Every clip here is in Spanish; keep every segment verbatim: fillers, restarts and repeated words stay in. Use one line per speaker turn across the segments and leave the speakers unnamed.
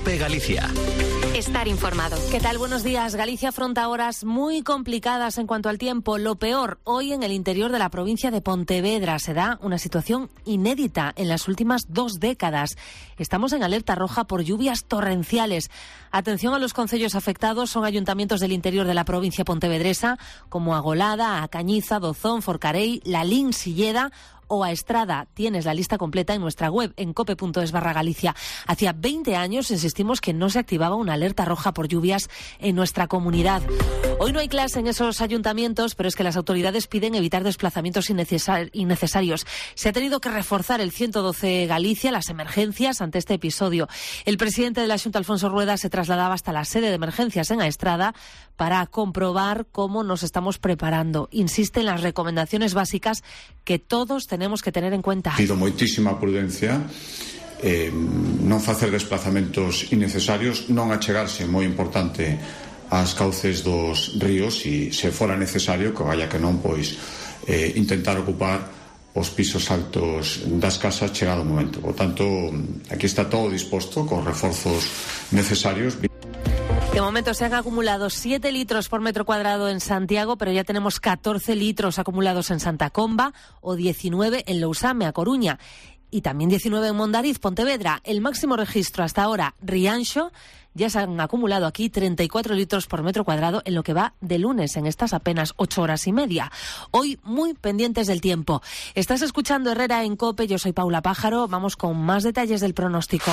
COPE Galicia.
Estar informado.
¿Qué tal? Buenos días. Galicia afronta horas muy complicadas en cuanto al tiempo. Lo peor, hoy en el interior de la provincia de Pontevedra se da una situación inédita en las últimas dos décadas. Estamos en alerta roja por lluvias torrenciales. Atención a los concellos afectados, son ayuntamientos del interior de la provincia pontevedresa, como Agolada, A Cañiza, Dozón, Forcarei, Lalín, Silleda o a Estrada. Tienes la lista completa en nuestra web, en cope punto es barra Galicia. Hacía veinte años insistimos que no se activaba una alerta roja por lluvias en nuestra comunidad. Hoy no hay clase en esos ayuntamientos, pero es que las autoridades piden evitar desplazamientos innecesar- innecesarios. Se ha tenido que reforzar el ciento doce Galicia, las emergencias, ante este episodio. El presidente de la Xunta, Alfonso Rueda, se trasladaba hasta la sede de emergencias en A Estrada para comprobar cómo nos estamos preparando. Insiste en las recomendaciones básicas que todos tenemos que tener en cuenta.
Pido moitísima prudencia, eh, non facer desplazamentos innecesarios, non achegarse, moi importante, ás cauces dos ríos, e se fora necesario, que vaya que non, pois eh, intentar ocupar os pisos altos das casas chegado o momento. Por tanto, aquí está todo disposto, con reforzos necesarios.
De momento se han acumulado siete litros por metro cuadrado en Santiago, pero ya tenemos catorce litros acumulados en Santa Comba o diecinueve en Lousame, A Coruña, y también diecinueve en Mondariz, Pontevedra. El máximo registro hasta ahora, Rianxo, ya se han acumulado aquí treinta y cuatro litros por metro cuadrado en lo que va de lunes, en estas apenas ocho horas y media. Hoy muy pendientes del tiempo. Estás escuchando Herrera en COPE, yo soy Paula Pájaro. Vamos con más detalles del pronóstico.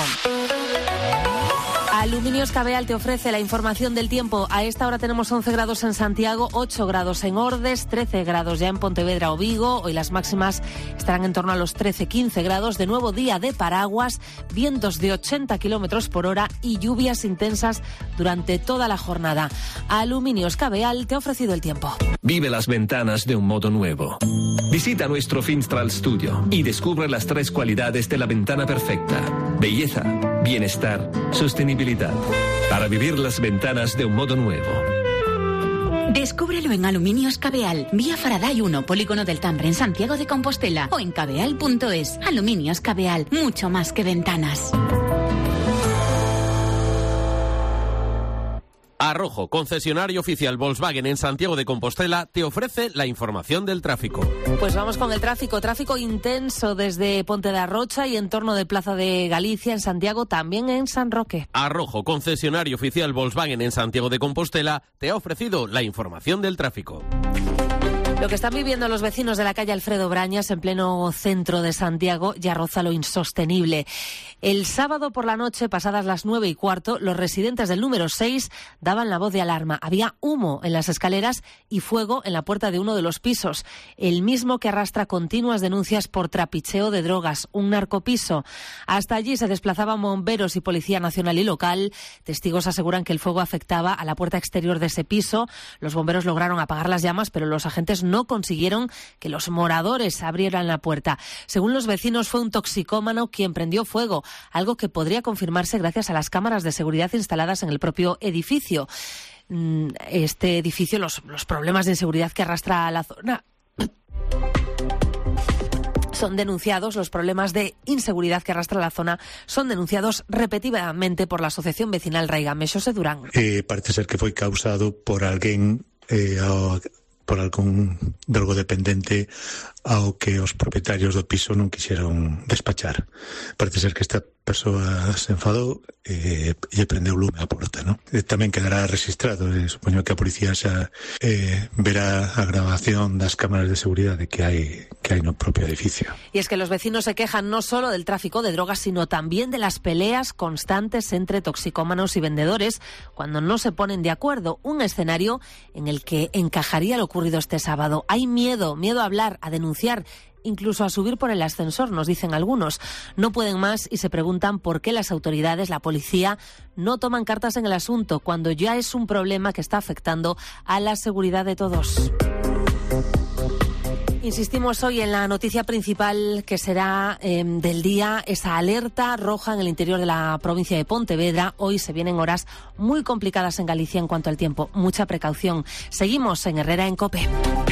Aluminios Cabeal te ofrece la información del tiempo. A esta hora tenemos once grados en Santiago, ocho grados en Ordes, trece grados ya en Pontevedra o Vigo. Hoy las máximas estarán en torno a los trece quince grados. De nuevo día de paraguas, vientos de ochenta kilómetros por hora y lluvias intensas durante toda la jornada. Aluminios Cabeal te ha ofrecido el tiempo.
Vive las ventanas de un modo nuevo. Visita nuestro Finstral Studio y descubre las tres cualidades de la ventana perfecta: belleza, bienestar, sostenibilidad. Para vivir las ventanas de un modo nuevo.
Descúbrelo en Aluminios Cabeal, vía Faraday uno, Polígono del Tambre, en Santiago de Compostela, o en cabeal punto es. Aluminios Cabeal, mucho más que ventanas.
Arrojo, concesionario oficial Volkswagen en Santiago de Compostela, te ofrece la información del tráfico.
Pues vamos con el tráfico. Tráfico intenso desde Ponte de Arrocha y en torno de Plaza de Galicia en Santiago, también en San Roque.
Arrojo, concesionario oficial Volkswagen en Santiago de Compostela, te ha ofrecido la información del tráfico.
Lo que están viviendo los vecinos de la calle Alfredo Brañas, en pleno centro de Santiago, ya roza lo insostenible. El sábado por la noche, pasadas las nueve y cuarto, los residentes del número seis daban la voz de alarma. Había humo en las escaleras y fuego en la puerta de uno de los pisos, el mismo que arrastra continuas denuncias por trapicheo de drogas, un narcopiso. Hasta allí se desplazaban bomberos y Policía Nacional y local. Testigos aseguran que el fuego afectaba a la puerta exterior de ese piso. Los bomberos lograron apagar las llamas, pero los agentes no consiguieron que los moradores abrieran la puerta. Según los vecinos, fue un toxicómano quien prendió fuego, algo que podría confirmarse gracias a las cámaras de seguridad instaladas en el propio edificio. Este edificio, los, los problemas de inseguridad que arrastra a la zona son denunciados, los problemas de inseguridad que arrastra la zona son denunciados repetidamente por la Asociación Vecinal Raigame. Xosé Durán.
Eh, parece ser que foi causado por alguén eh, ao por algún drogodependente ao que os propietarios do piso non quixeron despachar. Parece ser que esta persoa se enfadou e, e prendeu lume á porta, ¿no? E tamén quedará registrado, e supoño que a policía xa eh, verá a grabación das cámaras de seguridade que hai que hai no propio edificio.
Y es que los vecinos se quejan no solo del tráfico de drogas, sino también de las peleas constantes entre toxicómanos y vendedores cuando no se ponen de acuerdo. Un escenario en el que encajaría lo ocurrido este sábado. Hay miedo, miedo a hablar, a denunciar, incluso a subir por el ascensor, nos dicen algunos. No pueden más y se preguntan por qué las autoridades, la policía, no toman cartas en el asunto cuando ya es un problema que está afectando a la seguridad de todos. Insistimos hoy en la noticia principal que será eh, del día, esa alerta roja en el interior de la provincia de Pontevedra. Hoy se vienen horas muy complicadas en Galicia en cuanto al tiempo. Mucha precaución. Seguimos en Herrera en COPE.